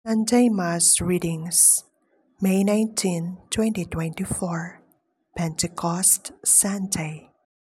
Sunday Mass Readings, May 19, 2024, Pentecost Sunday.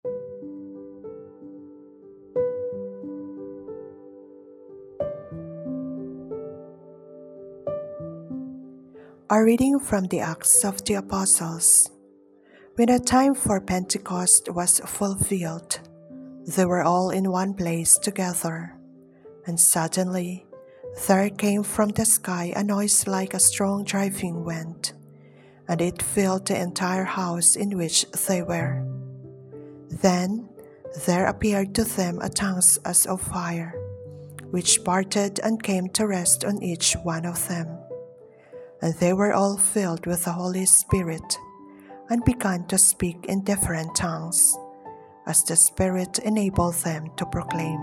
A reading from the Acts of the Apostles. When the time for Pentecost was fulfilled, they were all in one place together, and suddenly there came from the sky a noise like a strong driving wind, and it filled the entire house in which they were. Then there appeared to them a tongues as of fire, which parted and came to rest on each one of them. And they were all filled with the Holy Spirit, and began to speak in different tongues, as the Spirit enabled them to proclaim.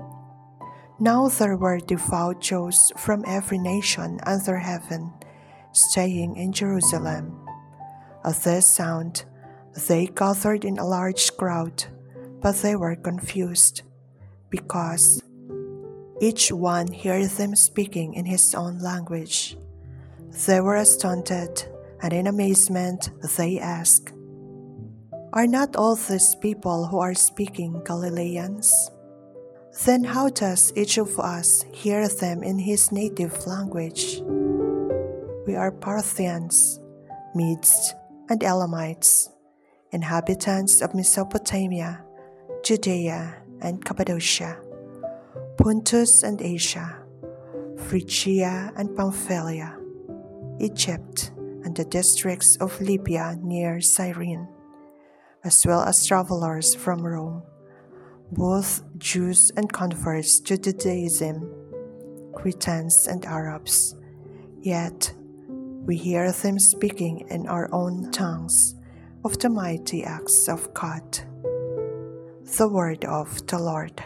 Now there were devout Jews from every nation under heaven, staying in Jerusalem. At this sound, they gathered in a large crowd, but they were confused, because each one heard them speaking in his own language. They were astounded, and in amazement they asked, "Are not all these people who are speaking Galileans? Then how does each of us hear them in his native language? We are Parthians, Medes, and Elamites, inhabitants of Mesopotamia, Judea and Cappadocia, Pontus and Asia, Phrygia and Pamphylia, Egypt and the districts of Libya near Cyrene, as well as travelers from Rome, both Jews and converts to Judaism, Cretans and Arabs. Yet we hear them speaking in our own tongues of the mighty acts of God." The word of the Lord.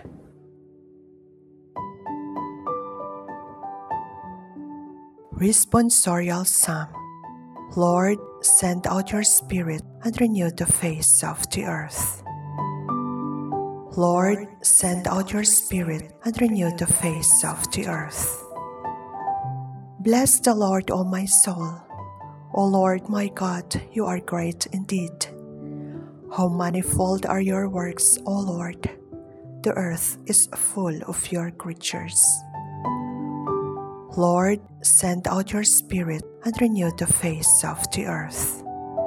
Responsorial Psalm. Lord, send out your Spirit and renew the face of the earth. Lord, send out your Spirit and renew the face of the earth. Bless the Lord, O my soul. O Lord my God, you are great indeed. How manifold are your works, O Lord! The earth is full of your creatures. Lord, send out your Spirit and renew the face of the earth.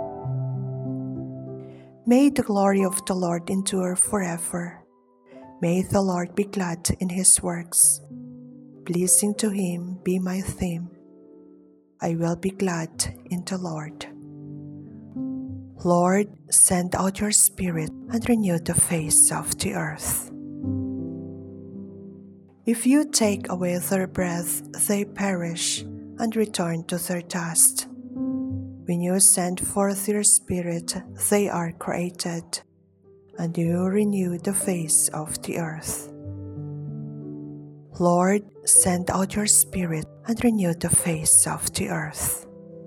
May the glory of the Lord endure forever. May the Lord be glad in his works. Pleasing to him be my theme. I will be glad in the Lord. Lord, send out your Spirit and renew the face of the earth. If you take away their breath, they perish and return to their dust. When you send forth your Spirit, they are created, and you renew the face of the earth. Lord, send out your Spirit and renew the face of the earth.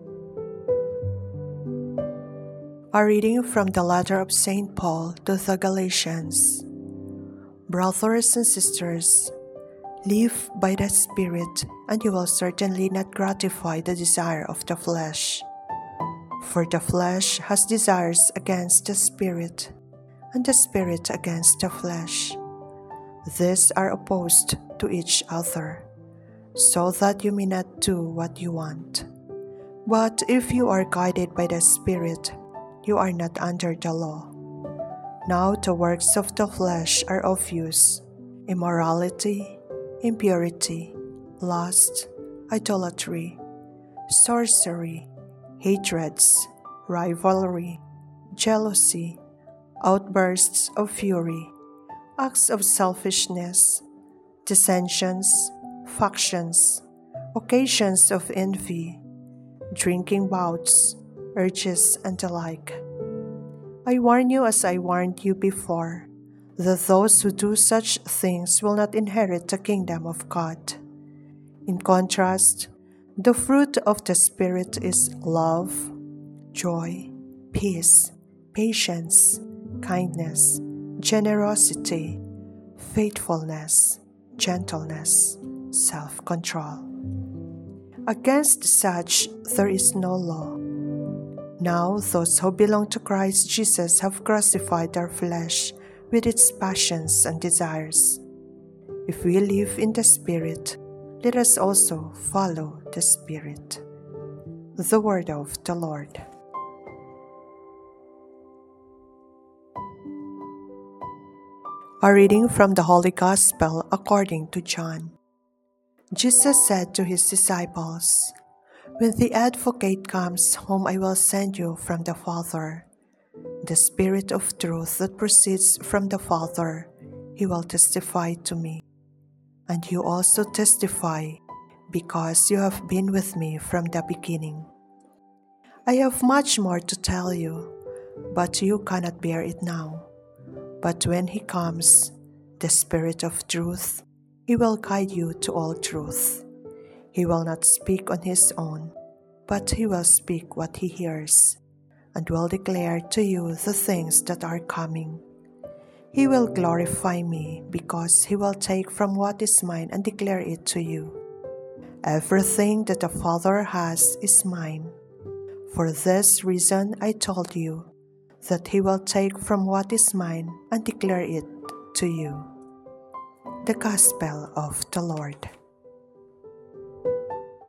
A reading from the letter of St. Paul to the Galatians. Brothers and sisters, live by the Spirit, and you will certainly not gratify the desire of the flesh. For the flesh has desires against the Spirit, and the Spirit against the flesh. These are opposed to each other, so that you may not do what you want. But if you are guided by the Spirit, you are not under the law. Now the works of the flesh are obvious: immorality, impurity, lust, idolatry, sorcery, hatreds, rivalry, jealousy, outbursts of fury, acts of selfishness, dissensions, factions, occasions of envy, drinking bouts, urges, and the like. I warn you, as I warned you before, that those who do such things will not inherit the kingdom of God. In contrast, the fruit of the Spirit is love, joy, peace, patience, kindness, generosity, faithfulness, gentleness, self-control. Against such there is no law. Now those who belong to Christ Jesus have crucified their flesh with its passions and desires. If we live in the Spirit, let us also follow the Spirit. The word of the Lord. A reading from the Holy Gospel according to John. Jesus said to his disciples, "When the Advocate comes, whom I will send you from the Father, the Spirit of truth that proceeds from the Father, he will testify to me. And you also testify, because you have been with me from the beginning. I have much more to tell you, but you cannot bear it now. But when he comes, the Spirit of truth, he will guide you to all truth. He will not speak on his own, but he will speak what he hears, and will declare to you the things that are coming. He will glorify me, because he will take from what is mine and declare it to you. Everything that the Father has is mine. For this reason I told you, that he will take from what is mine and declare it to you." The Gospel of the Lord.